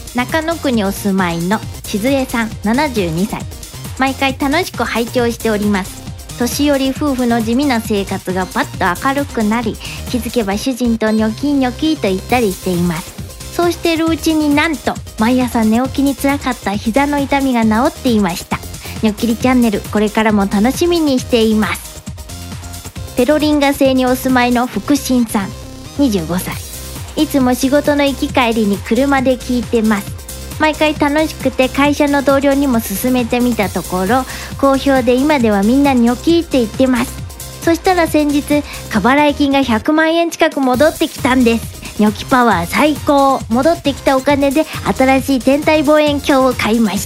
中野区にお住まいのしずえさん72歳。毎回楽しく拝聴しております。年寄り夫婦の地味な生活がパッと明るくなり、気づけば主人とニョキニョキと言ったりしています。そうしているうちになんと毎朝寝起きにつらかった膝の痛みが治っていました。ニョッキリチャンネル、これからも楽しみにしています。ペロリンガ星にお住まいの福神さん25歳。いつも仕事の行き帰りに車で聞いてます。毎回楽しくて会社の同僚にも勧めてみたところ好評で、今ではみんなニョキって言ってます。そしたら先日過払い金が100万円近く戻ってきたんです。ニョキパワー最高。戻ってきたお金で新しい天体望遠鏡を買いました。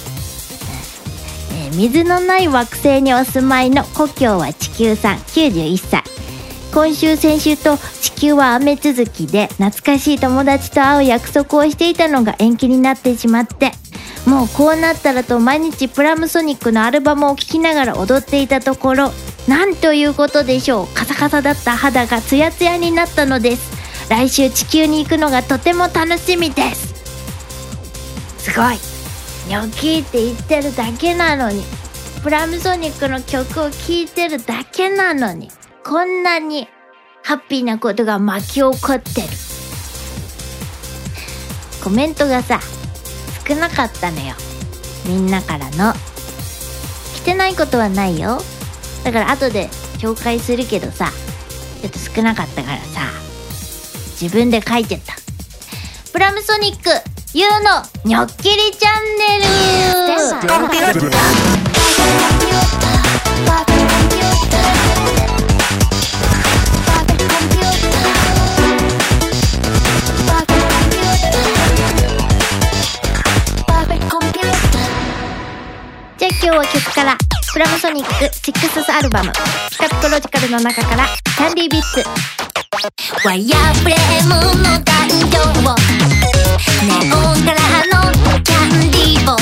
水のない惑星にお住まいの故郷は地球さん91歳。今週先週と地球は雨続きで、懐かしい友達と会う約束をしていたのが延期になってしまって、もうこうなったらと毎日プラムソニックのアルバムを聴きながら踊っていたところ、なんということでしょう、カサカサだった肌がツヤツヤになったのです。来週地球に行くのがとても楽しみです。すごい、ニョキって言ってるだけなのに、プラムソニックの曲を聴いてるだけなのに、こんなにハッピーなことが巻き起こってる。コメントがさ、少なかったのよ、みんなからの。来てないことはないよ。だから後で紹介するけどさ、ちょっと少なかったからさ、自分で書いちゃった。プラムソニックゆうのニョッキリチャンネル。じゃあ今日は曲から、プラムソニック6thアルバムピカピコロジカルの中からキャンディービッツ。 ワイヤーフレームの誕生を、ネオンカラーのキャンディーを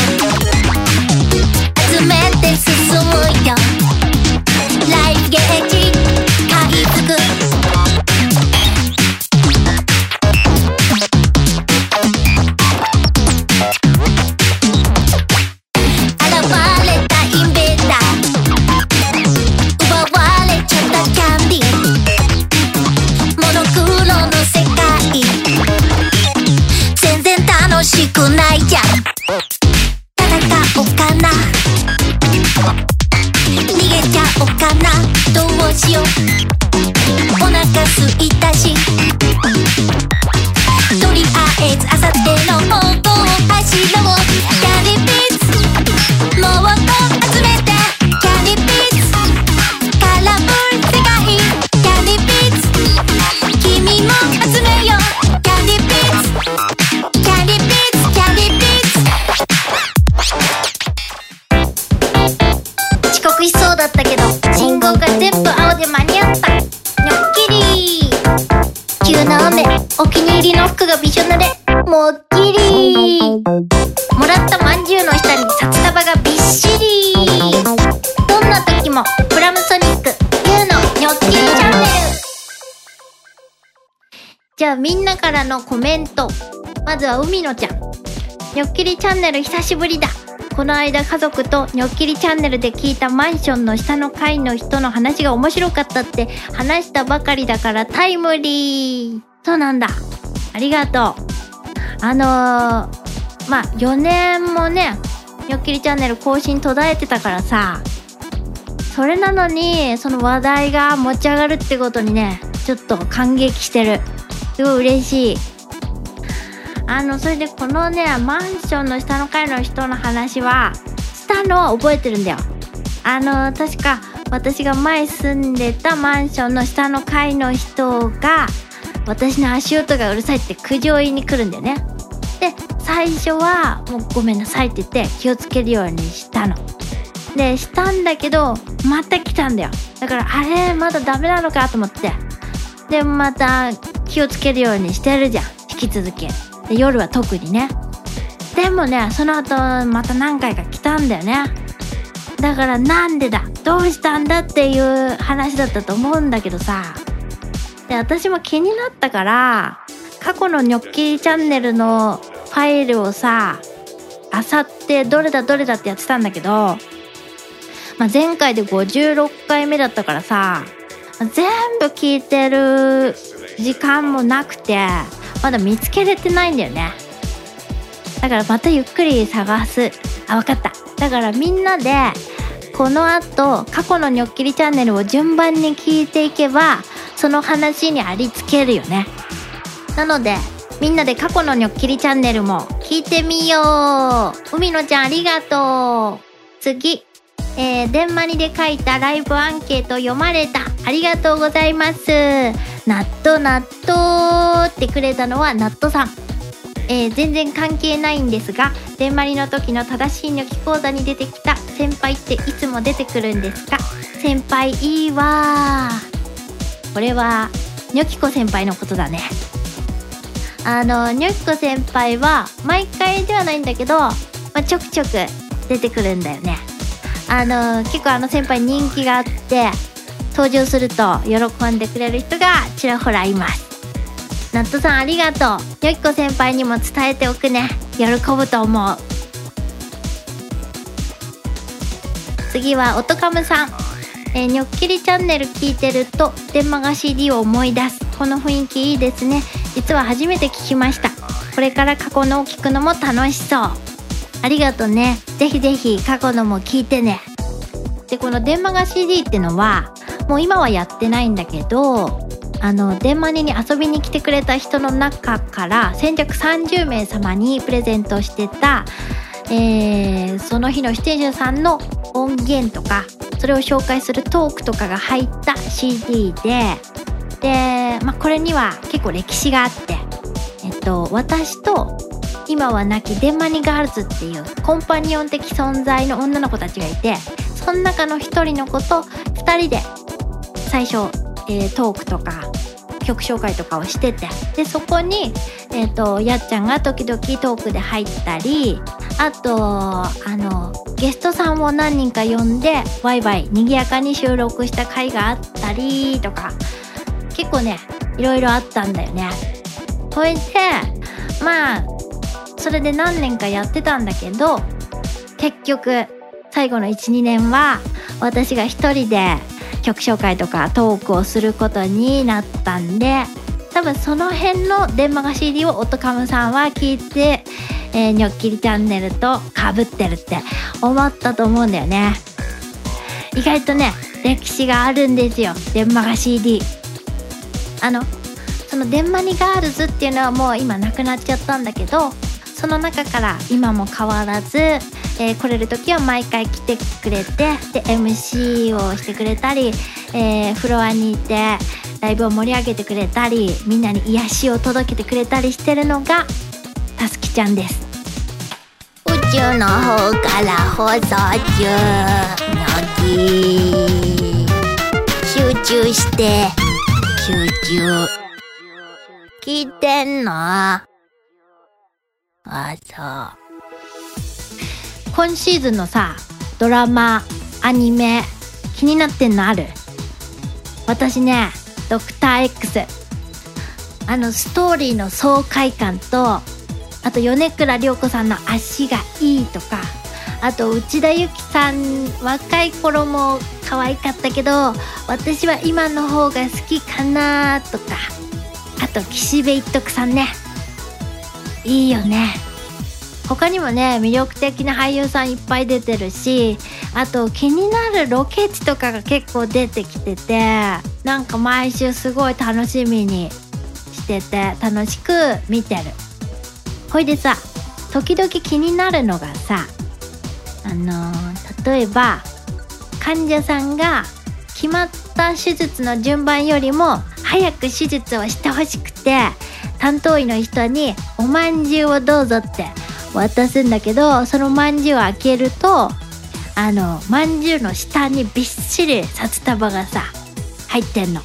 集めて進むよ。ライフゲージ買い付く、現れたインベーダー、奪われちゃったキャンディー、モノクロの世界全然楽しくないじゃん。戦おうかな、逃げちゃおうかな、どうしよう、お腹すいたし、とりあえずあさっての方向を走ろう。キャンディービーツもっと集めて、キャンディービーツカラフル世界、キャンディービーツ君も集めよう。キャンディービーツキャンディービーツキャンディービーツ。 遅刻しそうだったけど信号が全部青で間に合った。ニョッキリー。急な雨、お気に入りの服がびしょ濡れ、もっきり。もらったまんじゅうの下に札束がびっしり。どんな時もプラムソニックゆうのニョッキリチャンネル。じゃあみんなからのコメント。まずは海野ちゃん。ニョッキリチャンネル久しぶりだ。この間家族とニョッキリチャンネルで聞いたマンションの下の階の人の話が面白かったって話したばかりだからタイムリー。そうなんだ、ありがとう。まあ4年もねニョッキリチャンネル更新途絶えてたからさ、それなのにその話題が持ち上がるってことにね、ちょっと感激してる。すごい嬉しい。それでこのねマンションの下の階の人の話はしたのは覚えてるんだよ。確か私が前住んでたマンションの下の階の人が私の足音がうるさいって苦情言いに来るんだよね。で最初はもうごめんなさいって言って気をつけるようにしたの。でしたんだけどまた来たんだよ。だからあれまだダメなのかと思って、でまた気をつけるようにしてるじゃん、引き続き。で夜は特にね。でもねその後また何回か来たんだよね。だからなんでだ、どうしたんだっていう話だったと思うんだけどさ。で私も気になったから過去のニョッキリチャンネルのファイルをさ漁ってどれだってやってたんだけど、前回で56回目だったからさ、全部聞いてる時間もなくてまだ見つけれてないんだよね。だからまたゆっくり探す。分かった。だからみんなでこの後過去のニョッキリチャンネルを順番に聞いていけばその話にありつけるよね。なのでみんなで過去のニョッキリチャンネルも聞いてみよう。海野ちゃんありがとう。次、電マニで書いたライブアンケート読まれた。ありがとうございます。納豆ってくれたのはナットさん。全然関係ないんですが、電マリの時の正しいニョキ講座に出てきた先輩っていつも出てくるんですか？先輩いいわー。これはニョキコ先輩のことだね。ニョキコ先輩は毎回ではないんだけど、ちょくちょく出てくるんだよね。結構先輩人気があって登場すると喜んでくれる人がちらほらいます。ナットさんありがとう。ニョキコ先輩にも伝えておくね。喜ぶと思う。次はおとかむさん。ニョッキリチャンネル聞いてると電マガ CD を思い出す。この雰囲気いいですね。実は初めて聞きました。これから過去のを聞くのも楽しそう。ありがとうね。ぜひぜひ過去のも聞いてね。でこの電マガ CD ってのはもう今はやってないんだけど、電マニに遊びに来てくれた人の中から先着30名様にプレゼントしてた、その日の出演者さんの音源とかそれを紹介するトークとかが入った CD で、これには結構歴史があって、私と今は亡き電マニガールズっていうコンパニオン的存在の女の子たちがいて、その中の一人の子と二人で最初、トークとか曲紹介とかをしてて、でそこに、やっちゃんが時々トークで入ったり、あとゲストさんを何人か呼んでワイワイ賑やかに収録した回があったりとか、結構ねいろいろあったんだよね。それでそれで何年かやってたんだけど、結局最後の 1,2 年は私が一人で曲紹介とかトークをすることになったんで、多分その辺の電マガ CD をおとかむさんは聞いて、ニョッキリチャンネルと被ってるって思ったと思うんだよね。意外とね歴史があるんですよ、電マガ CD。その電マニガールズっていうのはもう今なくなっちゃったんだけど、その中から今も変わらず、来れる時は毎回来てくれて、で MC をしてくれたり、フロアにいてライブを盛り上げてくれたり、みんなに癒しを届けてくれたりしてるのがたすきちゃんです。 宇宙の方から放送中。ニョキ集中して集中。聞いてんの？あ、そう。 今シーズンのさドラマアニメ気になってんのある？私ねドクター X、 ストーリーの爽快感と、あと米倉涼子さんの足がいいとか、あと内田有紀さん若い頃も可愛かったけど私は今の方が好きかなとか、あと岸辺一徳さんね、いいよね。他にもね魅力的な俳優さんいっぱい出てるし、あと気になるロケ地とかが結構出てきてて、なんか毎週すごい楽しみにしてて楽しく見てる。ほいでさ、時々気になるのがさ、例えば患者さんが決まった手術の順番よりも早く手術をしてほしくて、担当医の人におまんじゅうをどうぞって渡すんだけど、そのまんじゅうを開けるとまんじゅうの下にびっしり札束がさ入ってんの。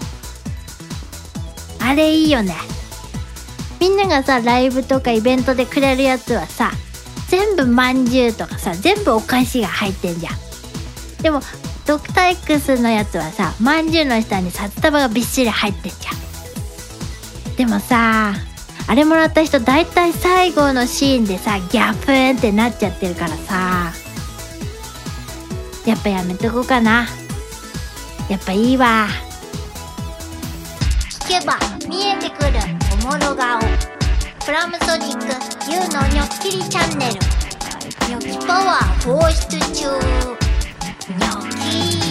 あれいいよね。みんながさライブとかイベントでくれるやつはさ全部まんじゅうとかさ全部お菓子が入ってんじゃん。でもドクター X のやつはさまんじゅうの下に札束がびっしり入ってんじゃん。でもさあれもらった人だいたい最後のシーンでさギャフーンってなっちゃってるからさ、やっぱやめとこうかな。やっぱいいわ。聞けば見えてくるおもろ顔。プラムソニック U のニョッキリチャンネル。ニョキパワー放出中。ニョキ。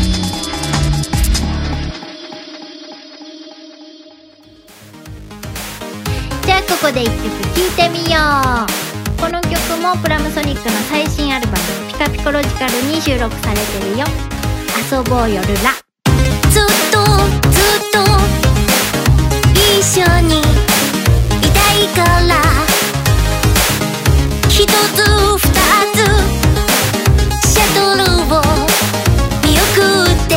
じゃあここで一曲聴いてみよう。この曲もプラムソニックの最新アルバムピカピコロジカルに収録されてるよ。遊ぼうよルラ。 ずっと一緒にいたいから、一つ二つシャトルを見送って、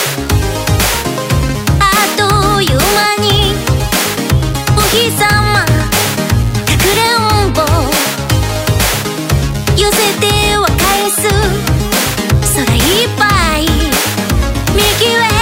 あっという間にお日様かくれんぼ寄せては返す、空いっぱいミルキーウェイ。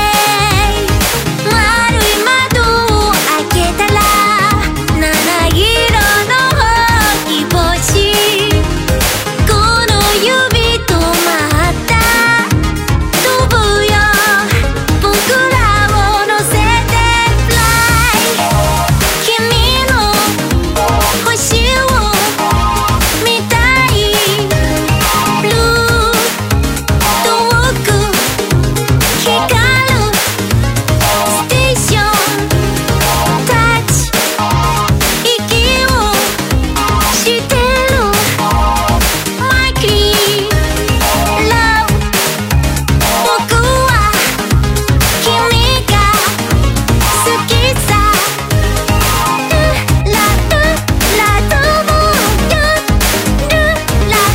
丸い窓を開けたら七色のほうき星、この指止まった飛ぶよ僕らを乗せてフライ。君の星を見たい。ブルー遠く光るステーションタッチ、息をしてるマイクリーラブ。僕は君が好きさ。ルララともルルラ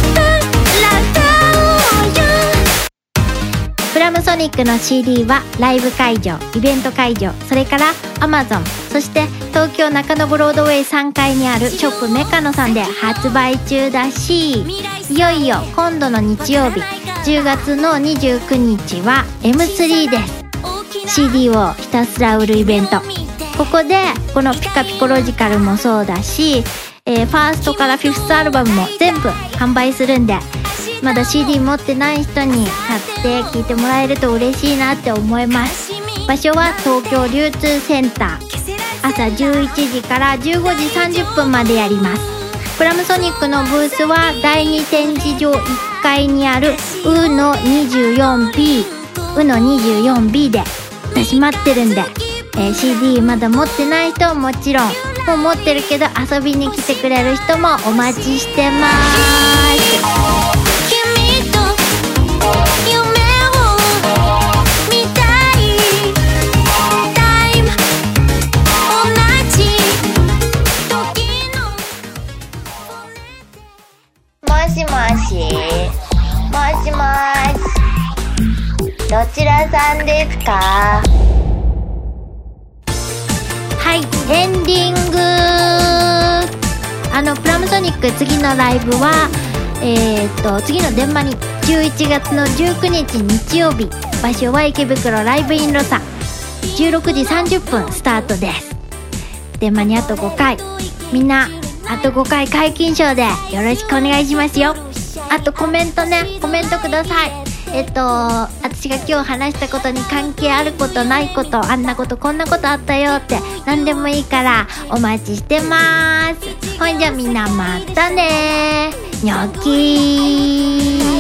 とよ。 プラムソニックの CD はライブ会場、イベント会場、それから Amazon、 そして東京中野ブロードウェイ3階にあるショップメカノさんで発売中だし、いよいよ今度の日曜日10月の29日は M3 です。 CD をひたすら売るイベント。ここでこのピカピコロジカルもそうだし、ファーストからフィフスアルバムも全部販売するんで、まだ CD 持ってない人に買って聴いてもらえると嬉しいなって思います。場所は東京流通センター、朝11時から15時30分までやります。プラムソニックのブースは第2展示場1階にある U の 24B、U の 24B で私待ってるんで、CD まだ持ってない人はもちろん、もう持ってるけど遊びに来てくれる人もお待ちしてます。 君と夢を見たい。タイム同じ時のもしもし、もしもし、どちらさんですか？ はい、エンディング。プラムソニック次のライブは次の電話に11月の19日日曜日、場所は池袋ライブインロサ、16時30分スタートです。電話にあと5回、みんなあと5回解禁賞でよろしくお願いしますよ。あとコメントください。私が今日話したことに関係あることないこと、あんなことこんなことあったよって何でもいいからお待ちしてます。ほんじゃみんなまたね、ニョキー。